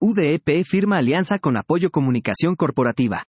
UDEP firma alianza con Apoyo Comunicación Corporativa.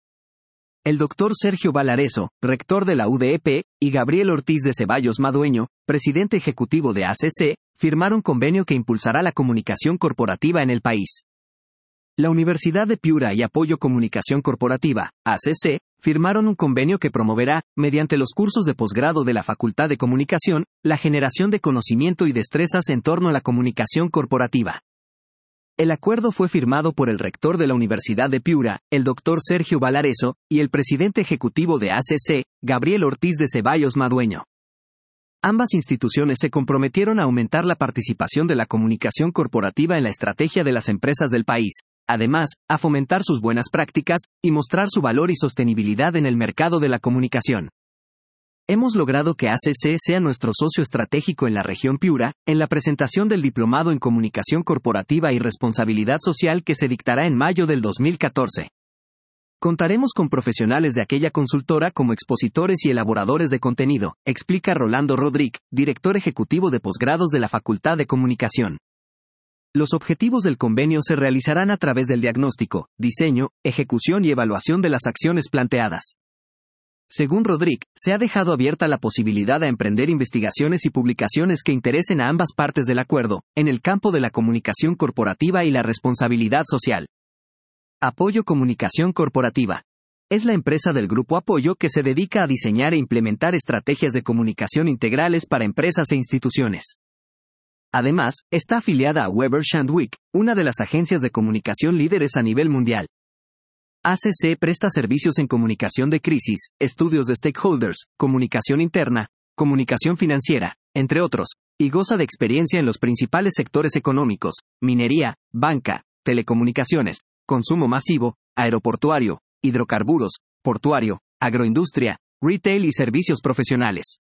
El doctor Sergio Valareso, rector de la UDEP, y Gabriel Ortiz de Ceballos Madueño, presidente ejecutivo de ACC, firmaron convenio que impulsará la comunicación corporativa en el país. La Universidad de Piura y Apoyo Comunicación Corporativa, ACC, firmaron un convenio que promoverá, mediante los cursos de posgrado de la Facultad de Comunicación, la generación de conocimiento y destrezas en torno a la comunicación corporativa. El acuerdo fue firmado por el rector de la Universidad de Piura, el doctor Sergio Valareso, y el presidente ejecutivo de ACC, Gabriel Ortiz de Ceballos Madueño. Ambas instituciones se comprometieron a aumentar la participación de la comunicación corporativa en la estrategia de las empresas del país, además, a fomentar sus buenas prácticas y mostrar su valor y sostenibilidad en el mercado de la comunicación. Hemos logrado que ACC sea nuestro socio estratégico en la región Piura, en la presentación del Diplomado en Comunicación Corporativa y Responsabilidad Social que se dictará en mayo del 2014. Contaremos con profesionales de aquella consultora como expositores y elaboradores de contenido, explica Rolando Rodríguez, director ejecutivo de posgrados de la Facultad de Comunicación. Los objetivos del convenio se realizarán a través del diagnóstico, diseño, ejecución y evaluación de las acciones planteadas. Según Rodríguez, se ha dejado abierta la posibilidad a emprender investigaciones y publicaciones que interesen a ambas partes del acuerdo, en el campo de la comunicación corporativa y la responsabilidad social. Apoyo Comunicación Corporativa. Es la empresa del Grupo Apoyo que se dedica a diseñar e implementar estrategias de comunicación integrales para empresas e instituciones. Además, está afiliada a Weber Shandwick, una de las agencias de comunicación líderes a nivel mundial. ACC presta servicios en comunicación de crisis, estudios de stakeholders, comunicación interna, comunicación financiera, entre otros, y goza de experiencia en los principales sectores económicos, minería, banca, telecomunicaciones, consumo masivo, aeroportuario, hidrocarburos, portuario, agroindustria, retail y servicios profesionales.